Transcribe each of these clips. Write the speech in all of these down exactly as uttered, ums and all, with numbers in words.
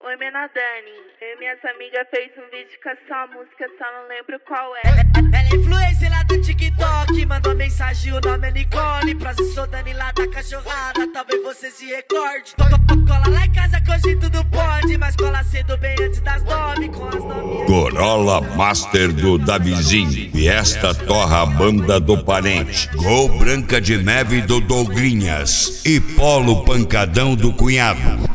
Oi, Mena Dani. Eu e minhas amigas fez um vídeo com essa música, só não lembro qual é. Ela é influencer lá do TikTok, mandou mensagem, o nome é Nicole. Prazer, sou Dani lá da cachorrada, talvez você se recorde. Cola lá em casa que hoje tudo pode, mas cola cedo bem antes das nove com as novinhas. Corolla Master do Davizinho, e esta torra a banda do parente. Gol Branca de Neve do Douglinhas e Polo Pancadão do Cunhado.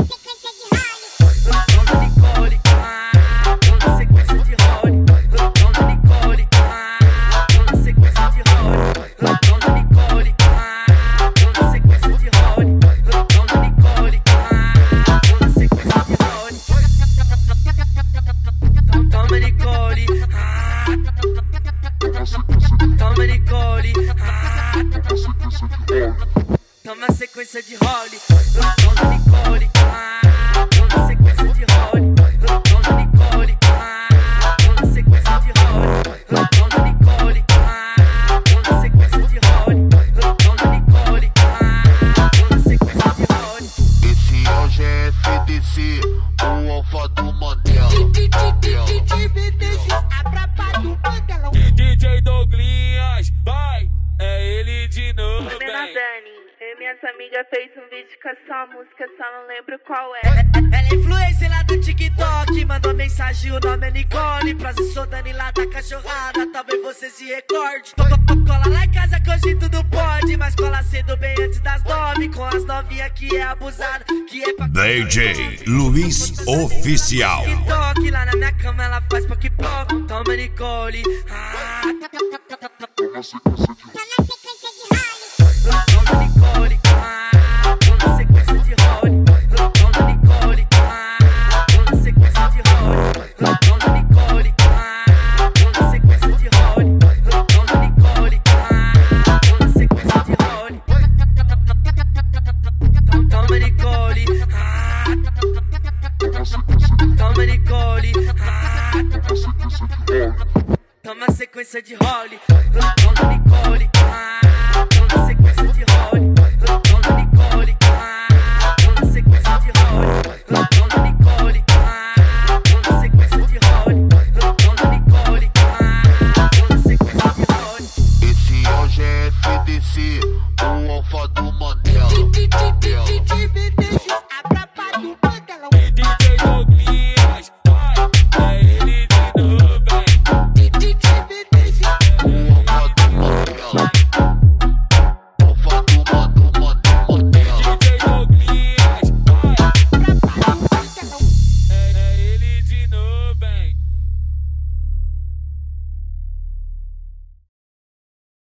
Toma Nicole, ah, toma sequência de role. Toma Nicole, ah, toma sequência de role. Toma Nicole, ah, toma sequência de role. Toma Nicole, ah, toma sequência de role. Toma Nicole, ah, toma sequência de role. Esse hoje é F D C, o alfa do Mandela. D J Douglinhas, vai, é ele de novo. Mena Dani. Eu e minhas amigas fez um vídeo com essa música, só não lembro qual é. Ela é influencer lá do TikTok, mandou mensagem, o nome é Nicole. Prazer, sou Dani lá da cachorrada, talvez você se recorde. Cola lá em casa que hoje tudo pode, mas cola cedo bem antes das nove com as novinhas que é abusada, que é pra... D J Luiz Oficial. TikTok, lá na minha cama ela faz poc-poc. Toma Nicole, ah, toma sequência de Toma Nicole, ah, toma sequência de role. Toma Nicole, ah, toma sequência de role. Toma Nicole, ah, toma sequência de role. Toma Nicole, ah, toma sequência de role. Toma Nicole, ah, toma Nicole, ah, toma sequência de role. Toma Nicole, ah, toma sequência de role.